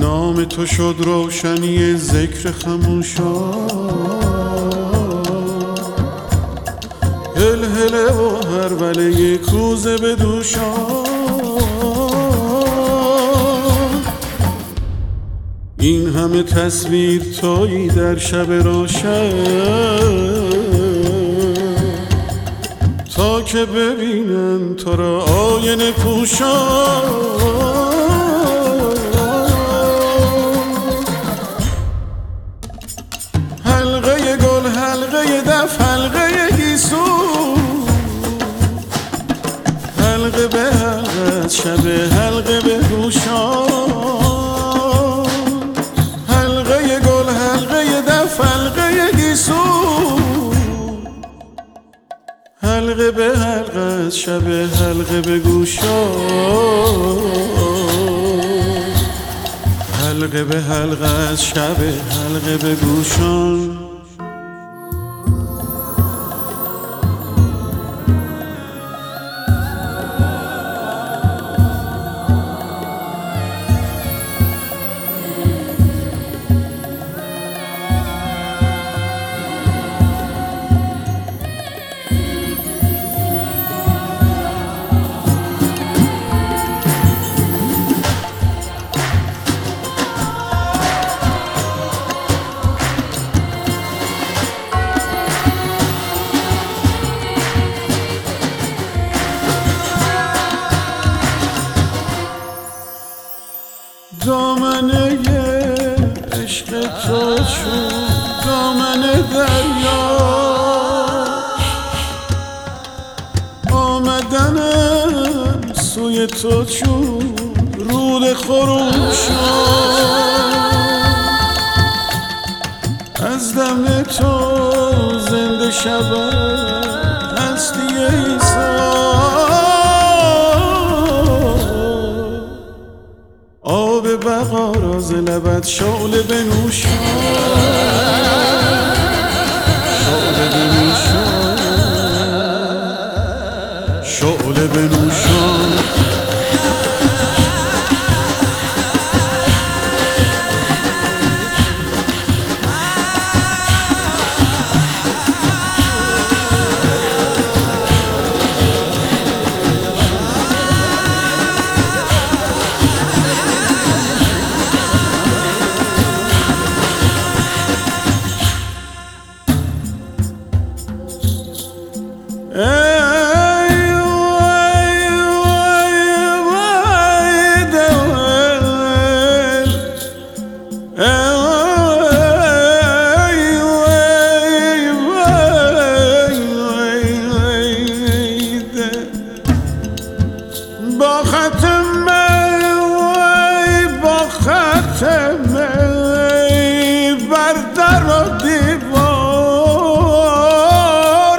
نام تو شد روشنی ذکر خموشان، هل هله و هر وله کوزه به دوشان. این همه تصویر تویی در شب روشن، تا که ببینن تو را آینه پوشان. حلقه گل، حلقه دف، حلقه گیسو، حلقه به حلقه شب، حلقه به گوشان. حلقه گل، حلقه دف، حلقه گیسو، حلقه به حلقه شب، حلقه به گوشان. حلقه به حلقه شب، حلقه به گوشان. دامنه عشق تو چون دامنه دریا، آمدنم سوی تو چون رود خروشان. از دم تو زنده شود هستی عیسی، آب بقا را ز لبت شعله بنوشان، شعله بنوشان، شعله بنوشان. با ختم بر در و دیوار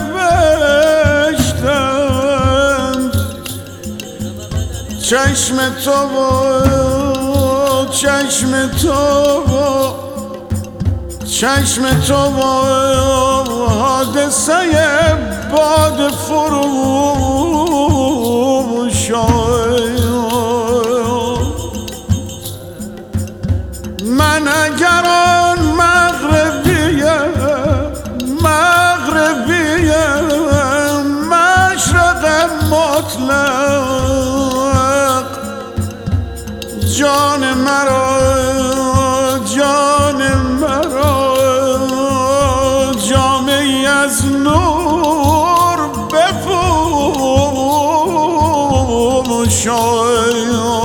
نوشتم چشم تو و چشم تو و چشم تو و حادثه باد فروشان. من اگر آن مغربیم مشرق مطلق، جان مرا جامعی از نور بپوشان.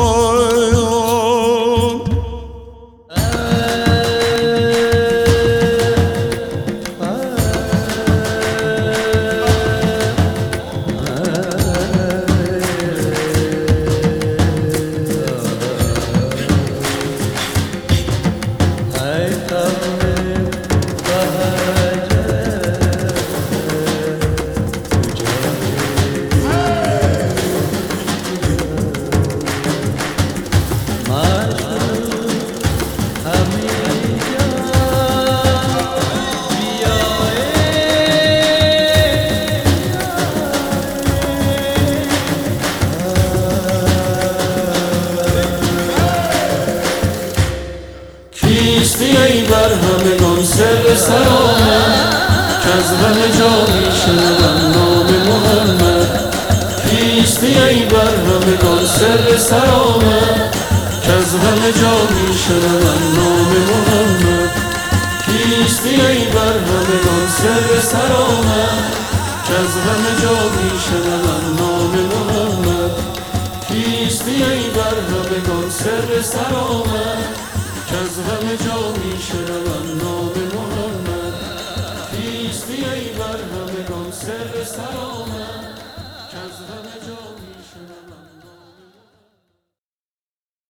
سر آمد که از غم جا می شنوم نام محمد. کیستی ای بر همگان سر سر آمد که از غم جا می شنوم نام محمد. کیستی ای بر همگان سر سر آمد که از غم جا می شنوم نام محمد. کیستی ای بر همگان سر سر آمد که از غم جا می شنوم نام محمد. کیستی ای بر همگان سر سر آمد.